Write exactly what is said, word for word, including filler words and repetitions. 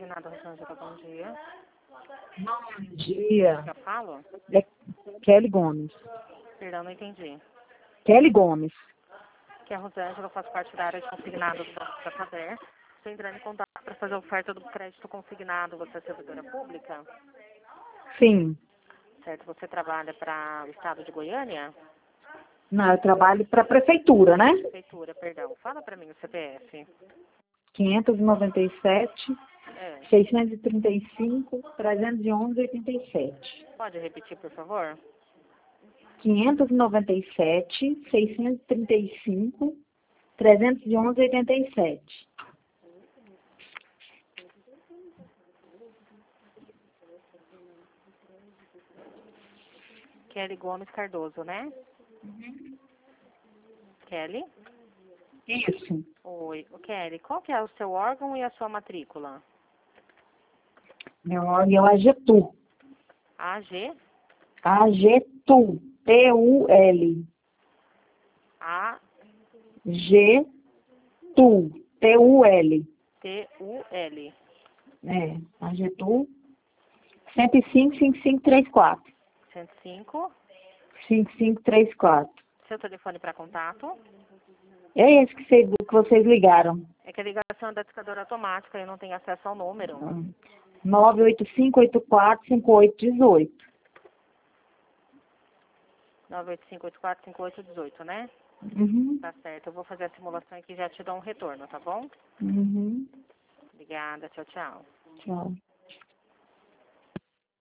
Consignado Rosângela, bom dia. Bom dia. Já falo? É Kelly Gomes. Perdão, não entendi. Kelly Gomes. Que é a Rosângela, faz parte da área de consignado do Banco Santander. Estou entrando em contato para fazer a oferta do crédito consignado. Você é servidora pública? Sim. Certo, você trabalha para o estado de Goiânia? Não, eu trabalho para a prefeitura, né? Prefeitura, perdão. Fala para mim o C P F. quinhentos e noventa e sete, É. seiscentos e trinta e cinco, trezentos e onze, oitenta e sete. Pode repetir, por favor? quinhentos e noventa e sete, seiscentos e trinta e cinco, trezentos e onze, oitenta e sete. Kelly Gomes Cardoso, né? Uhum. Kelly? Isso. Oi. O Kelly, qual que é o seu órgão e a sua matrícula? Meu nome é o AGETU. A G? AGETU. T U L. A G T U. T U L. T U L. É, AGETU. cento e cinco, cinquenta e cinco, trinta e quatro. cento e cinco. cinquenta e cinco, trinta e quatro. Seu telefone para contato? É esse que vocês, que vocês ligaram. É que a ligação é da discadora automática e não tem acesso ao número. nove oito cinco, oito quatro, cinco oito um oito. nove oito cinco oito quatro cinco oito um oito, né? Uhum. Tá certo. Eu vou fazer a simulação aqui e já te dou um retorno, tá bom? Uhum. Obrigada. Tchau, tchau. Tchau.